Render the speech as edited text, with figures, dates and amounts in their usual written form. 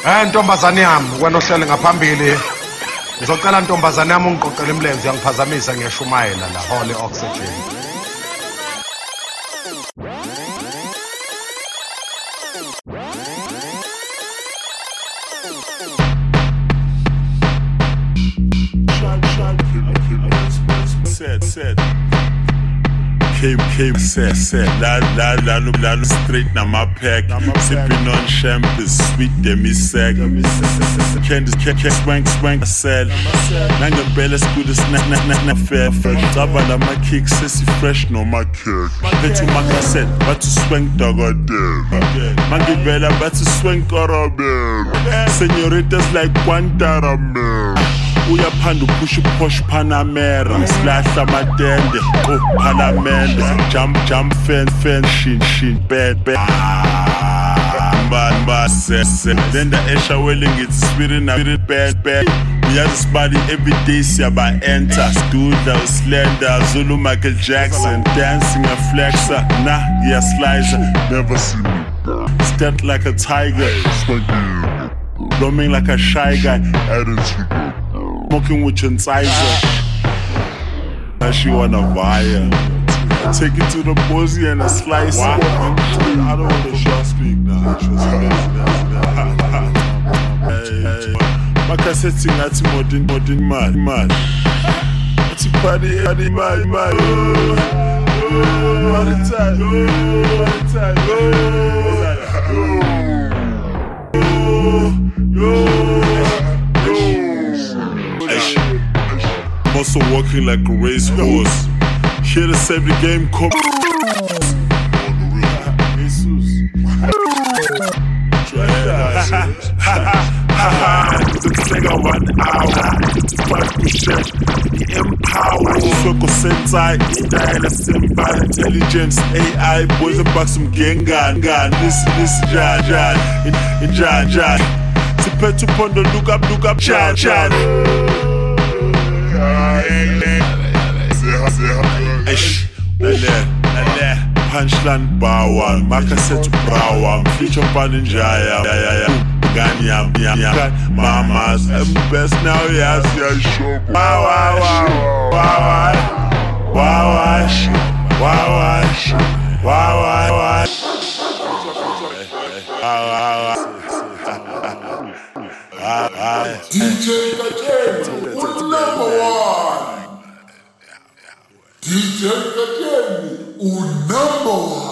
Ntombazane yami wena ohlele ngaphambili ngizocela ntombazane yami ungiqoqele imilenze yangiphazamisa ngiyashumayela la hole oxygen. Said came said la straight na my pack sipping on champagne sweet demi-sec candy swank said nangempela skude snack fair cabala my kick sissy fresh no my kick bethu makaset bathu swank dogodem mangivela bathu swank korobem senoritas like Guantanamo uyaphanda upusha uposh Panamera slahla amatende Parliament jump fan shin bad man then the esha welling it's spirit bad we have this body every day siyaba enter studio slender Zulu Michael Jackson dancing a flexer nah yeah slicer never seen me step like a tiger roaming like a shy guy smoking with your incisor. Now she wanna fire. Take it to the pussy and a slice. I don't want to short speak now. My cassette sing at modern mad. It's a party mad. All the time. Also walking like a racehorse. Here to save the game come. It's like a 1 hour. It's a 5%. The empower. Circle sensei. Dial simple intelligence. AI. Boys and back some gang gun. Listen, Jan. In Jan. Tipet to ponder. Look up, Jan. Punchline bawa, makasetu brawa, feature paninjaya, Ganyam, mamas, best now, yes, show. DJ Kajeni, #1. DJ Kajeni, #1.